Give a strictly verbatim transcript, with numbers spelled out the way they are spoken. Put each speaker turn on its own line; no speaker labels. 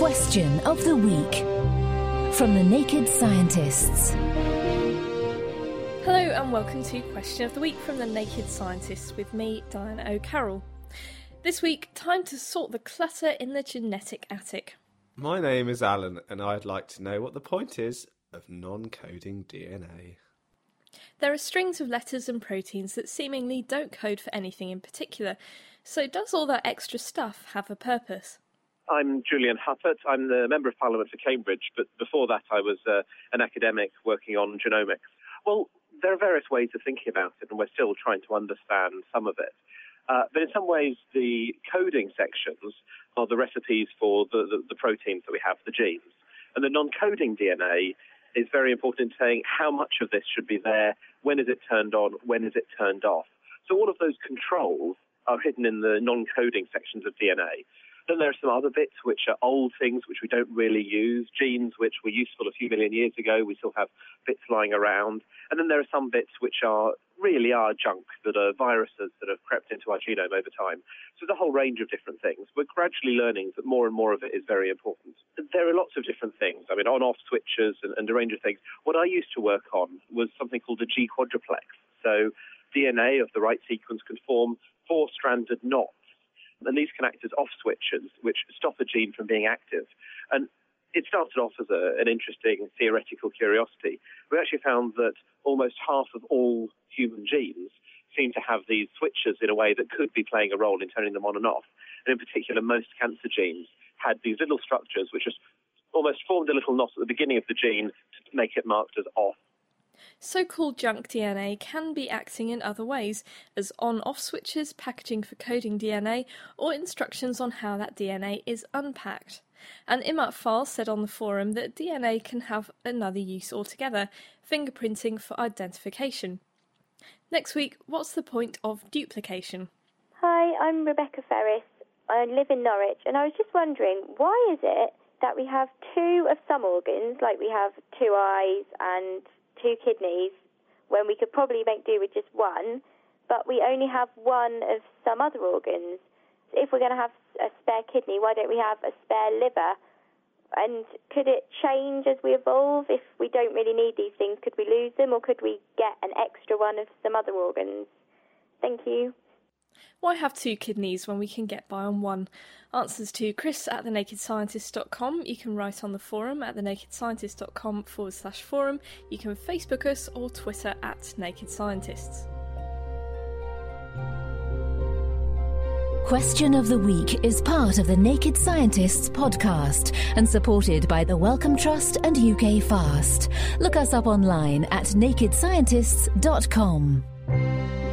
Question of the Week from the Naked Scientists.
Hello and welcome to Question of the Week from the Naked Scientists with me, Diana O'Carroll. This week, time to sort the clutter in the genetic attic.
My name is Alan and I'd like to know what the point is of non-coding D N A.
There are strings of letters and proteins that seemingly don't code for anything in particular, so does all that extra stuff have a purpose?
I'm Julian Huppert. I'm the Member of Parliament for Cambridge, but before that I was uh, an academic working on genomics. Well, there are various ways of thinking about it, and we're still trying to understand some of it. Uh, but in some ways, the coding sections are the recipes for the, the, the proteins that we have, the genes. And the non-coding D N A is very important in saying how much of this should be there, when is it turned on, when is it turned off. So all of those controls are hidden in the non-coding sections of D N A. Then there are some other bits which are old things which we don't really use, genes which were useful a few million years ago. We still have bits lying around. And then there are some bits which are really are junk, that are viruses that have crept into our genome over time. So there's a whole range of different things. We're gradually learning that more and more of it is very important. There are lots of different things. I mean, on-off switches and, and a range of things. What I used to work on was something called a G quadruplex. So D N A of the right sequence can form four-stranded knots. And these can act as off switches, which stop a gene from being active. And it started off as a, an interesting theoretical curiosity. We actually found that almost half of all human genes seem to have these switches in a way that could be playing a role in turning them on and off. And in particular, most cancer genes had these little structures which just almost formed a little knot at the beginning of the gene to make it marked as off.
So-called junk D N A can be acting in other ways, as on-off switches, packaging for coding D N A, or instructions on how that D N A is unpacked. And Imat Fal said on the forum that D N A can have another use altogether, fingerprinting for identification. Next week, what's the point of duplication?
Hi, I'm Rebecca Ferris. I live in Norwich, and I was just wondering, why is it that we have two of some organs, like we have two eyes and two kidneys, when we could probably make do with just one, but we only have one of some other organs? If we're going to have a spare kidney, why don't we have a spare liver? And could it change as we evolve? If we don't really need these things, could we lose them, or could we get an extra one of some other organs? Thank you.
Why have two kidneys when we can get by on one? Answers to Chris at the naked scientist dot com. You can write on the forum at the naked scientist dot com forward slash forum. You can Facebook us or Twitter at Naked Scientists.
Question of the Week is part of the Naked Scientists podcast and supported by the Wellcome Trust and U K Fast. Look us up online at naked scientists dot com.